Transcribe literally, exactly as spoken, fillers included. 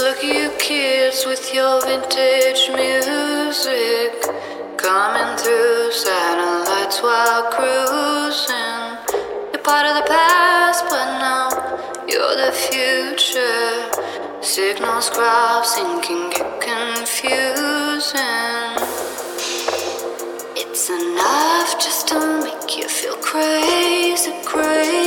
like you kids with your vintage music, coming through satellites while cruising. You're part of the past, but now you're the future. Signals crossing can get confusing. It's enough just to make you feel crazy, crazy.